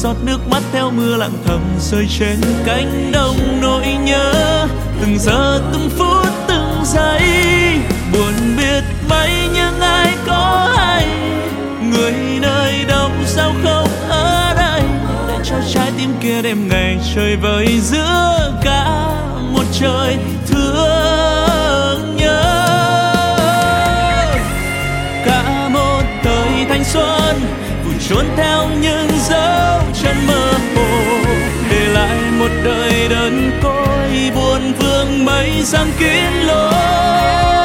giọt nước mắt theo mưa lặng thầm rơi trên cánh đồng nỗi nhớ. Từng giờ từng phút từng giây buồn biết mấy, nhưng ai có hay người nơi đâu sao không ở đây để cho trái tim kia đêm ngày chơi vơi giữa cả một trời thương nhớ. Cả một đời thanh xuân vùi trốn theo những dấu chân mơ hồ, để lại một đời đơn côi buồn vương mây giăng kín lối.